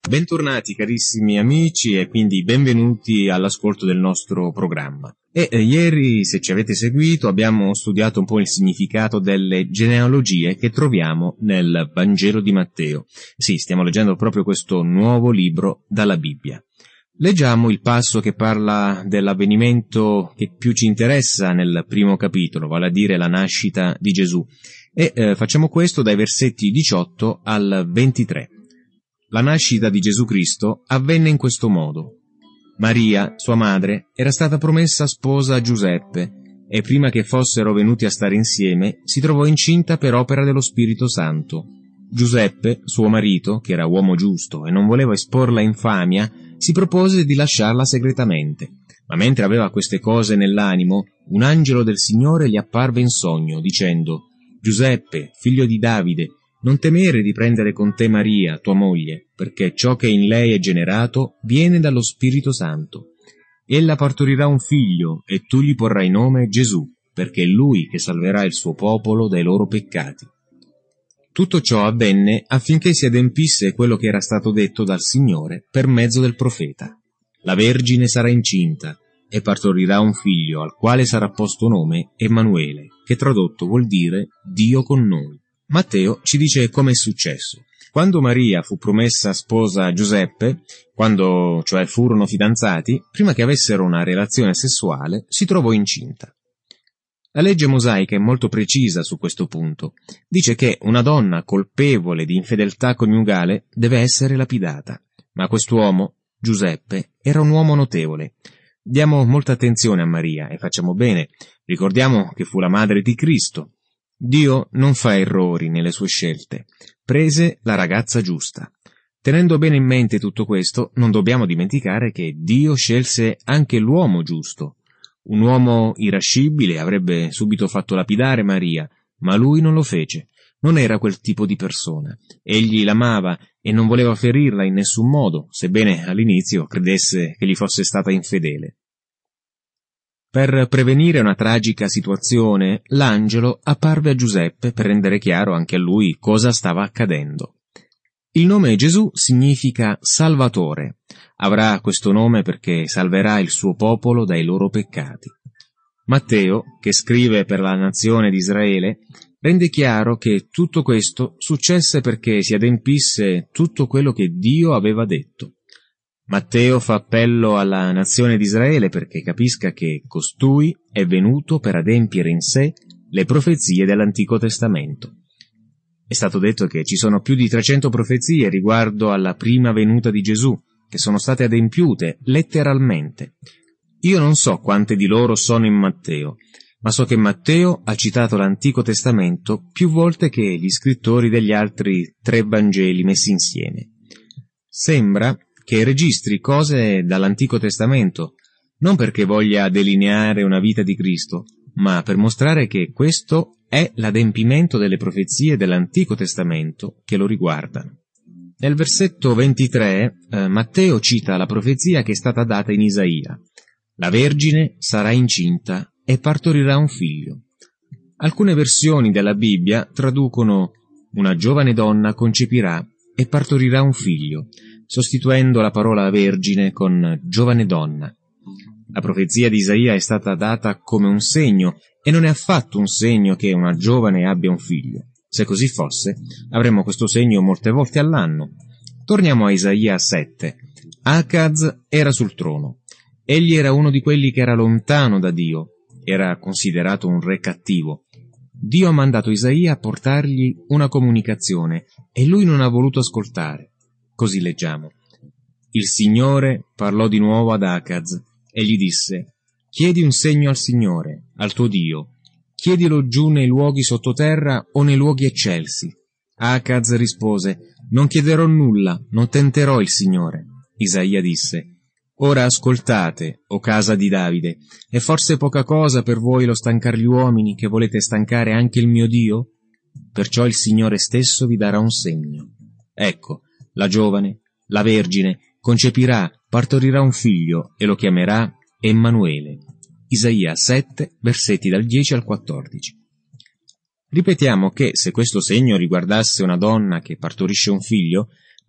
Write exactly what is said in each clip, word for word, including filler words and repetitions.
Bentornati carissimi amici e quindi benvenuti all'ascolto del nostro programma. E eh, ieri, se ci avete seguito, abbiamo studiato un po' il significato delle genealogie che troviamo nel Vangelo di Matteo. Sì, stiamo leggendo proprio questo nuovo libro dalla Bibbia. Leggiamo il passo che parla dell'avvenimento che più ci interessa nel primo capitolo, vale a dire la nascita di Gesù. E eh, facciamo questo dai versetti diciotto al ventitré. La nascita di Gesù Cristo avvenne in questo modo. Maria, sua madre, era stata promessa sposa a Giuseppe e prima che fossero venuti a stare insieme si trovò incinta per opera dello Spirito Santo. Giuseppe, suo marito, che era uomo giusto e non voleva esporla a infamia, si propose di lasciarla segretamente. Ma mentre aveva queste cose nell'animo, un angelo del Signore gli apparve in sogno, dicendo: «Giuseppe, figlio di Davide, non temere di prendere con te Maria, tua moglie, perché ciò che in lei è generato viene dallo Spirito Santo. Ella partorirà un figlio, e tu gli porrai nome Gesù, perché è lui che salverà il suo popolo dai loro peccati». Tutto ciò avvenne affinché si adempisse quello che era stato detto dal Signore per mezzo del profeta. La Vergine sarà incinta e partorirà un figlio, al quale sarà posto nome Emanuele, che tradotto vuol dire Dio con noi. Matteo ci dice come è successo. Quando Maria fu promessa sposa a Giuseppe, quando cioè furono fidanzati, prima che avessero una relazione sessuale, si trovò incinta. La legge mosaica è molto precisa su questo punto. Dice che una donna colpevole di infedeltà coniugale deve essere lapidata. Ma quest'uomo, Giuseppe, era un uomo notevole. Diamo molta attenzione a Maria e facciamo bene. Ricordiamo che fu la madre di Cristo. Dio non fa errori nelle sue scelte. Prese la ragazza giusta. Tenendo bene in mente tutto questo, non dobbiamo dimenticare che Dio scelse anche l'uomo giusto. Un uomo irascibile avrebbe subito fatto lapidare Maria, ma lui non lo fece. Non era quel tipo di persona. Egli l'amava e non voleva ferirla in nessun modo, sebbene all'inizio credesse che gli fosse stata infedele. Per prevenire una tragica situazione, l'angelo apparve a Giuseppe per rendere chiaro anche a lui cosa stava accadendo. Il nome Gesù significa Salvatore. Avrà questo nome perché salverà il suo popolo dai loro peccati. Matteo, che scrive per la nazione di Israele, rende chiaro che tutto questo successe perché si adempisse tutto quello che Dio aveva detto. Matteo fa appello alla nazione di Israele perché capisca che costui è venuto per adempiere in sé le profezie dell'Antico Testamento. È stato detto che ci sono più di trecento profezie riguardo alla prima venuta di Gesù, che sono state adempiute letteralmente. Io non so quante di loro sono in Matteo, ma so che Matteo ha citato l'Antico Testamento più volte che gli scrittori degli altri tre Vangeli messi insieme. Sembra che registri cose dall'Antico Testamento, non perché voglia delineare una vita di Cristo, ma per mostrare che questo è l'adempimento delle profezie dell'Antico Testamento che lo riguardano. Nel versetto ventitré, eh, Matteo cita la profezia che è stata data in Isaia. La Vergine sarà incinta e partorirà un figlio. Alcune versioni della Bibbia traducono una giovane donna concepirà e partorirà un figlio, sostituendo la parola vergine con giovane donna. La profezia di Isaia è stata data come un segno, e non è affatto un segno che una giovane abbia un figlio. Se così fosse, avremmo questo segno molte volte all'anno. Torniamo a Isaia sette. Acaz era sul trono. Egli era uno di quelli che era lontano da Dio. Era considerato un re cattivo. Dio ha mandato Isaia a portargli una comunicazione, e lui non ha voluto ascoltare. Così leggiamo. Il Signore parlò di nuovo ad Acaz e gli disse: «Chiedi un segno al Signore, al tuo Dio. Chiedilo giù nei luoghi sottoterra o nei luoghi eccelsi». Acaz rispose: «Non chiederò nulla, non tenterò il Signore». Isaia disse: «Ora ascoltate, o casa di Davide, è forse poca cosa per voi lo stancar gli uomini che volete stancare anche il mio Dio? Perciò il Signore stesso vi darà un segno. Ecco, la giovane, la vergine, concepirà, partorirà un figlio e lo chiamerà Emanuele». Isaia sette, versetti dal dieci al quattordici. Ripetiamo che se questo segno riguardasse una donna che partorisce un figlio,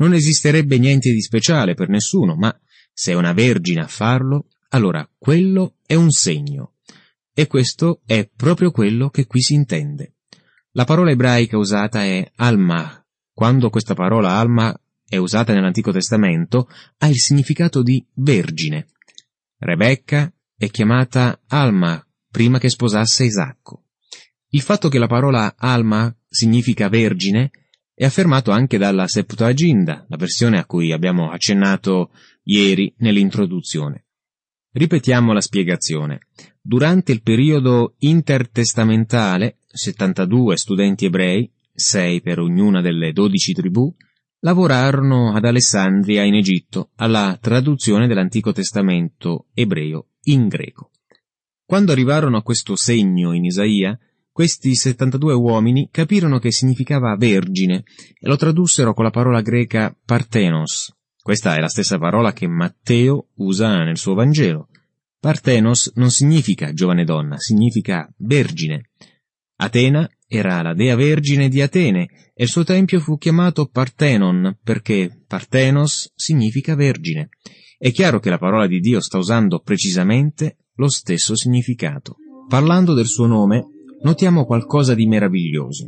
non esisterebbe niente di speciale per nessuno, ma se è una vergine a farlo, allora quello è un segno. E questo è proprio quello che qui si intende. La parola ebraica usata è alma. Quando questa parola alma è usata nell'Antico Testamento, ha il significato di vergine. Rebecca è chiamata Alma prima che sposasse Isacco. Il fatto che la parola Alma significa vergine è affermato anche dalla Septuaginta, la versione a cui abbiamo accennato ieri nell'introduzione. Ripetiamo la spiegazione. Durante il periodo intertestamentale, settantadue studenti ebrei, sei per ognuna delle dodici tribù, lavorarono ad Alessandria in Egitto alla traduzione dell'Antico Testamento ebreo in greco. Quando arrivarono a questo segno in Isaia, questi settantadue uomini capirono che significava vergine e lo tradussero con la parola greca parthenos. Questa è la stessa parola che Matteo usa nel suo Vangelo. Parthenos non significa giovane donna, significa vergine. Atena era la dea vergine di Atene e il suo tempio fu chiamato Parthenon perché Parthenos significa vergine. È chiaro che la parola di Dio sta usando precisamente lo stesso significato. Parlando del suo nome, notiamo qualcosa di meraviglioso.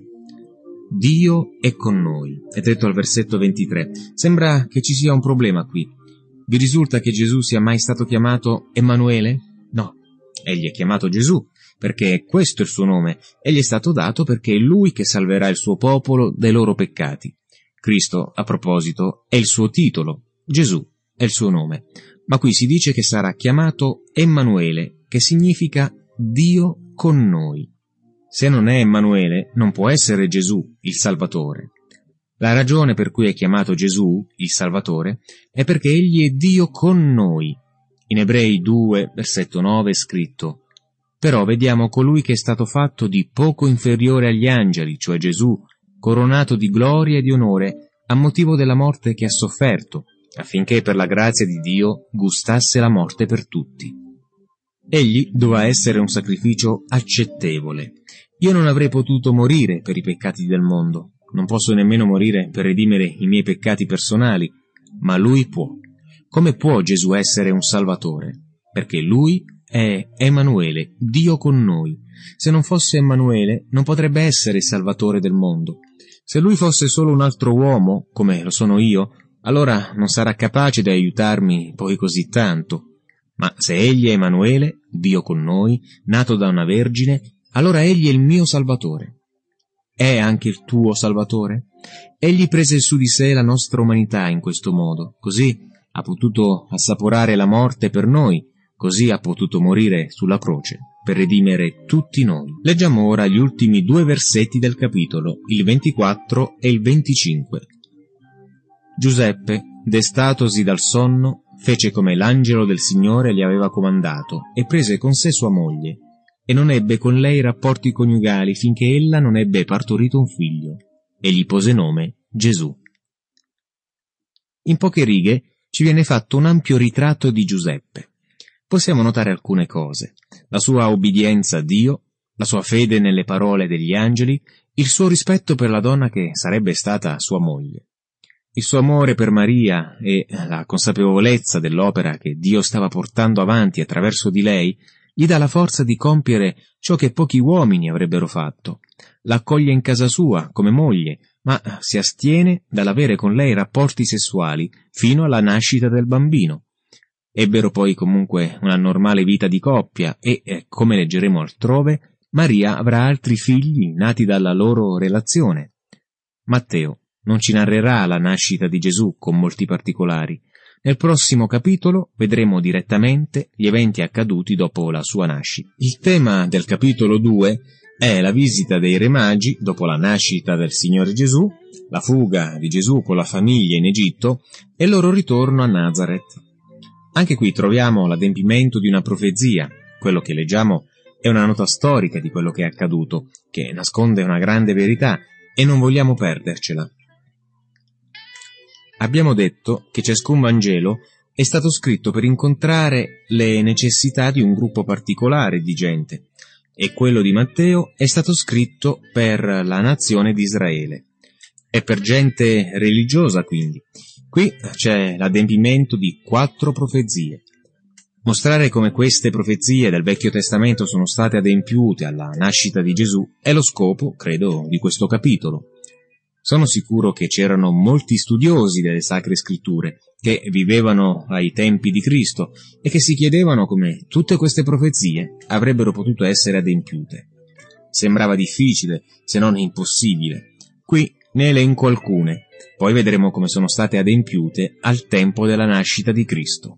Dio è con noi, è detto al versetto ventitré. Sembra che ci sia un problema qui. Vi risulta che Gesù sia mai stato chiamato Emanuele? No, egli è chiamato Gesù, perché questo è il suo nome, e gli è stato dato perché è lui che salverà il suo popolo dai loro peccati. Cristo, a proposito, è il suo titolo, Gesù è il suo nome, ma qui si dice che sarà chiamato Emanuele, che significa Dio con noi. Se non è Emanuele, non può essere Gesù, il Salvatore. La ragione per cui è chiamato Gesù, il Salvatore, è perché egli è Dio con noi. In Ebrei due, versetto nove è scritto: però vediamo colui che è stato fatto di poco inferiore agli angeli, cioè Gesù, coronato di gloria e di onore a motivo della morte che ha sofferto, affinché per la grazia di Dio gustasse la morte per tutti. Egli doveva essere un sacrificio accettevole. Io non avrei potuto morire per i peccati del mondo, non posso nemmeno morire per redimere i miei peccati personali, ma lui può. Come può Gesù essere un Salvatore? Perché lui è Emanuele, Dio con noi. Se non fosse Emanuele, non potrebbe essere il Salvatore del mondo. Se lui fosse solo un altro uomo, come lo sono io, allora non sarà capace di aiutarmi poi così tanto. Ma se egli è Emanuele, Dio con noi, nato da una vergine, allora egli è il mio Salvatore. È anche il tuo Salvatore? Egli prese su di sé la nostra umanità in questo modo, così ha potuto assaporare la morte per noi, così ha potuto morire sulla croce per redimere tutti noi. Leggiamo ora gli ultimi due versetti del capitolo, il ventiquattro e il venticinque. Giuseppe, destatosi dal sonno, fece come l'angelo del Signore gli aveva comandato e prese con sé sua moglie, e non ebbe con lei rapporti coniugali finché ella non ebbe partorito un figlio, e gli pose nome Gesù. In poche righe ci viene fatto un ampio ritratto di Giuseppe. Possiamo notare alcune cose: la sua obbedienza a Dio, la sua fede nelle parole degli angeli, il suo rispetto per la donna che sarebbe stata sua moglie. Il suo amore per Maria e la consapevolezza dell'opera che Dio stava portando avanti attraverso di lei gli dà la forza di compiere ciò che pochi uomini avrebbero fatto. L'accoglie in casa sua come moglie, ma si astiene dall'avere con lei rapporti sessuali fino alla nascita del bambino. Ebbero poi comunque una normale vita di coppia e, eh, come leggeremo altrove, Maria avrà altri figli nati dalla loro relazione. Matteo non ci narrerà la nascita di Gesù con molti particolari. Nel prossimo capitolo vedremo direttamente gli eventi accaduti dopo la sua nascita. Il tema del capitolo due è la visita dei Re Magi dopo la nascita del Signore Gesù, la fuga di Gesù con la famiglia in Egitto e il loro ritorno a Nazareth. Anche qui troviamo l'adempimento di una profezia. Quello che leggiamo è una nota storica di quello che è accaduto, che nasconde una grande verità e non vogliamo perdercela. Abbiamo detto che ciascun Vangelo è stato scritto per incontrare le necessità di un gruppo particolare di gente, e quello di Matteo è stato scritto per la nazione di Israele. È per gente religiosa, quindi. Qui c'è l'adempimento di quattro profezie. Mostrare come queste profezie del Vecchio Testamento sono state adempiute alla nascita di Gesù è lo scopo, credo, di questo capitolo. Sono sicuro che c'erano molti studiosi delle Sacre Scritture che vivevano ai tempi di Cristo e che si chiedevano come tutte queste profezie avrebbero potuto essere adempiute. Sembrava difficile, se non impossibile. Qui ne elenco alcune, poi vedremo come sono state adempiute al tempo della nascita di Cristo.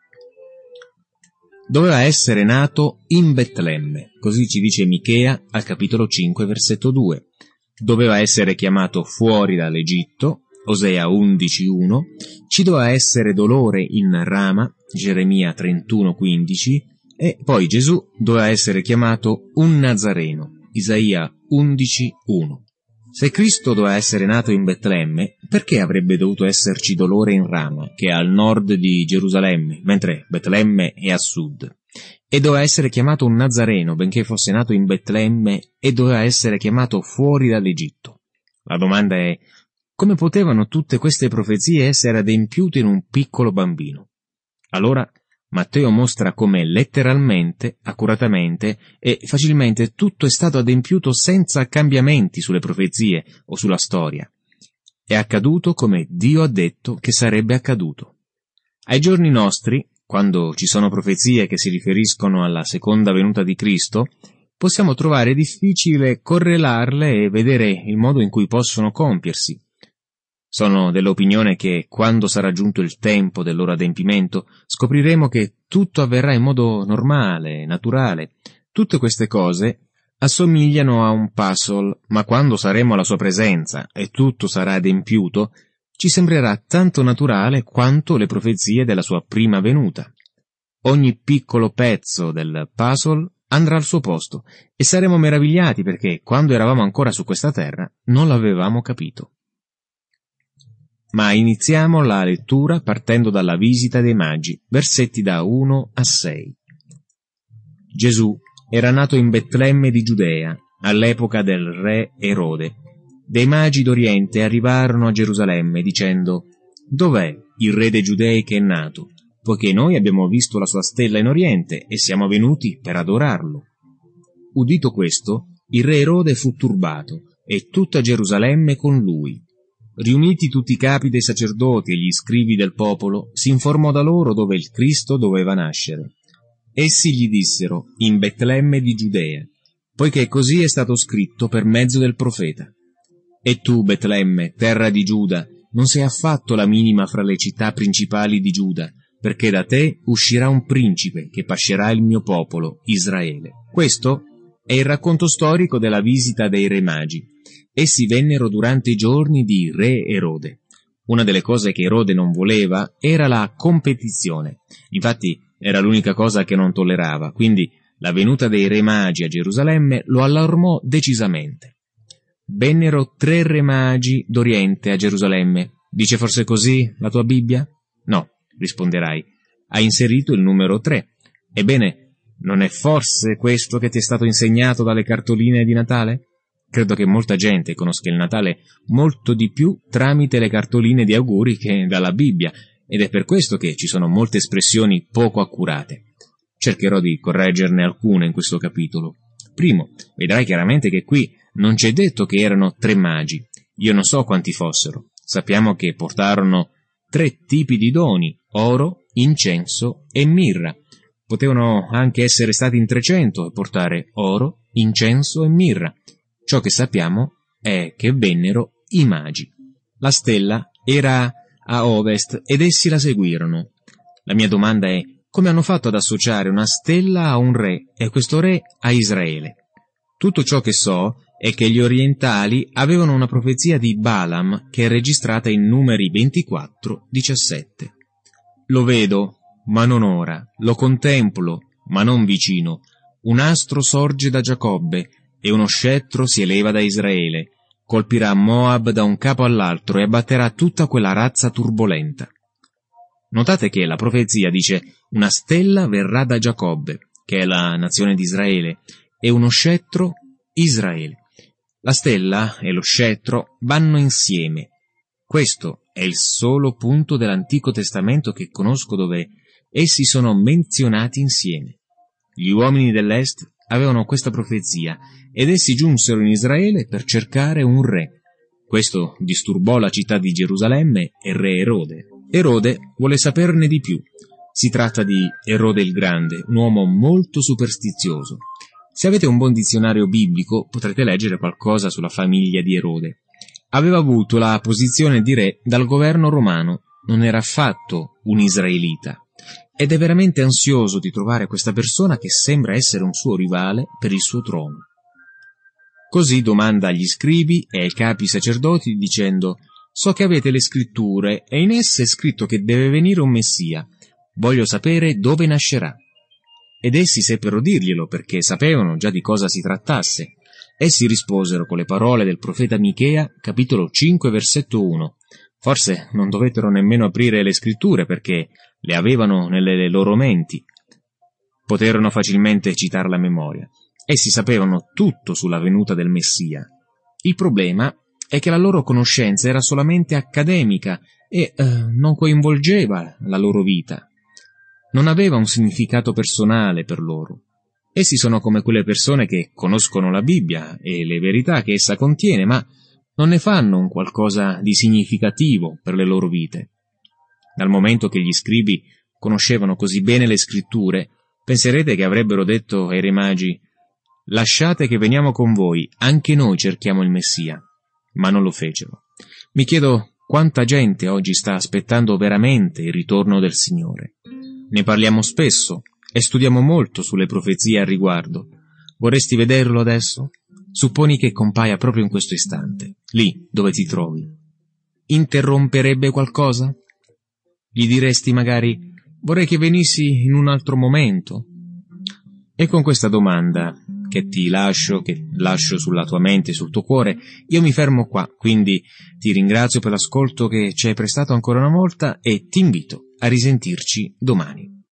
Doveva essere nato in Betlemme, così ci dice Michea al capitolo cinque, versetto due. Doveva essere chiamato fuori dall'Egitto, Osea undici uno. Ci doveva essere dolore in Rama, Geremia trentuno quindici. E poi Gesù doveva essere chiamato un Nazareno, Isaia undici uno. Se Cristo doveva essere nato in Betlemme, perché avrebbe dovuto esserci dolore in Rama, che è al nord di Gerusalemme, mentre Betlemme è a sud? E doveva essere chiamato un Nazareno, benché fosse nato in Betlemme, e doveva essere chiamato fuori dall'Egitto. La domanda è: come potevano tutte queste profezie essere adempiute in un piccolo bambino? Allora Matteo mostra come letteralmente, accuratamente e facilmente tutto è stato adempiuto senza cambiamenti sulle profezie o sulla storia. È accaduto come Dio ha detto che sarebbe accaduto. Ai giorni nostri, quando ci sono profezie che si riferiscono alla seconda venuta di Cristo, possiamo trovare difficile correlarle e vedere il modo in cui possono compiersi. Sono dell'opinione che, quando sarà giunto il tempo del loro adempimento, scopriremo che tutto avverrà in modo normale, naturale. Tutte queste cose assomigliano a un puzzle, ma quando saremo alla sua presenza e tutto sarà adempiuto, ci sembrerà tanto naturale quanto le profezie della sua prima venuta. Ogni piccolo pezzo del puzzle andrà al suo posto e saremo meravigliati perché, quando eravamo ancora su questa terra, non l'avevamo capito. Ma iniziamo la lettura partendo dalla visita dei magi, versetti da uno a sei. Gesù era nato in Betlemme di Giudea, all'epoca del re Erode. Dei magi d'Oriente arrivarono a Gerusalemme dicendo: «Dov'è il re dei Giudei che è nato? Poiché noi abbiamo visto la sua stella in Oriente e siamo venuti per adorarlo». Udito questo, il re Erode fu turbato e tutta Gerusalemme con lui. Riuniti tutti i capi dei sacerdoti e gli scribi del popolo, si informò da loro dove il Cristo doveva nascere. Essi gli dissero: «In Betlemme di Giudea, poiché così è stato scritto per mezzo del profeta. E tu, Betlemme, terra di Giuda, non sei affatto la minima fra le città principali di Giuda, perché da te uscirà un principe che pascerà il mio popolo, Israele». Questo è il racconto storico della visita dei re magi. Essi vennero durante i giorni di re Erode. Una delle cose che Erode non voleva era la competizione. Infatti era l'unica cosa che non tollerava, quindi la venuta dei re magi a Gerusalemme lo allarmò decisamente. Vennero tre re magi d'Oriente a Gerusalemme. Dice forse così la tua Bibbia? No, risponderai. Ha inserito il numero tre. Ebbene, non è forse questo che ti è stato insegnato dalle cartoline di Natale? Credo che molta gente conosca il Natale molto di più tramite le cartoline di auguri che dalla Bibbia, ed è per questo che ci sono molte espressioni poco accurate. Cercherò di correggerne alcune in questo capitolo. Primo, vedrai chiaramente che qui non c'è detto che erano tre magi. Io non so quanti fossero. Sappiamo che portarono tre tipi di doni: oro, incenso e mirra. Potevano anche essere stati in trecento e portare oro, incenso e mirra. Ciò che sappiamo è che vennero i magi. La stella era a ovest ed essi la seguirono. La mia domanda è: come hanno fatto ad associare una stella a un re e questo re a Israele? Tutto ciò che so è che gli orientali avevano una profezia di Balaam che è registrata in Numeri ventiquattro diciassette. Lo vedo, ma non ora, lo contemplo, ma non vicino. Un astro sorge da Giacobbe e uno scettro si eleva da Israele. Colpirà Moab da un capo all'altro e abbatterà tutta quella razza turbolenta. Notate che la profezia dice: una stella verrà da Giacobbe, che è la nazione di Israele, e uno scettro, Israele. La stella e lo scettro vanno insieme. Questo è il solo punto dell'Antico Testamento che conosco dove essi sono menzionati insieme. Gli uomini dell'Est avevano questa profezia ed essi giunsero in Israele per cercare un re. Questo disturbò la città di Gerusalemme e re Erode. Erode vuole saperne di più. Si tratta di Erode il Grande, un uomo molto superstizioso. Se avete un buon dizionario biblico potrete leggere qualcosa sulla famiglia di Erode. Aveva avuto la posizione di re dal governo romano, non era affatto un israelita. Ed è veramente ansioso di trovare questa persona che sembra essere un suo rivale per il suo trono. Così domanda agli scribi e ai capi sacerdoti dicendo: «So che avete le scritture e in esse è scritto che deve venire un Messia. Voglio sapere dove nascerà». Ed essi seppero dirglielo perché sapevano già di cosa si trattasse. Essi risposero con le parole del profeta Michea, capitolo cinque, versetto uno. Forse non dovettero nemmeno aprire le scritture perché le avevano nelle loro menti. Poterono facilmente citarla a memoria. Essi sapevano tutto sulla venuta del Messia. Il problema è che la loro conoscenza era solamente accademica e eh, non coinvolgeva la loro vita. Non aveva un significato personale per loro. Essi sono come quelle persone che conoscono la Bibbia e le verità che essa contiene, ma non ne fanno un qualcosa di significativo per le loro vite. Dal momento che gli scribi conoscevano così bene le scritture, penserete che avrebbero detto ai re magi: «Lasciate che veniamo con voi, anche noi cerchiamo il Messia». Ma non lo fecero. Mi chiedo quanta gente oggi sta aspettando veramente il ritorno del Signore. Ne parliamo spesso e studiamo molto sulle profezie al riguardo. Vorresti vederlo adesso? Supponi che compaia proprio in questo istante, lì dove ti trovi. Interromperebbe qualcosa? Gli diresti magari: «Vorrei che venissi in un altro momento». E con questa domanda che ti lascio, che lascio sulla tua mente e sul tuo cuore, io mi fermo qua, quindi ti ringrazio per l'ascolto che ci hai prestato ancora una volta e ti invito a risentirci domani.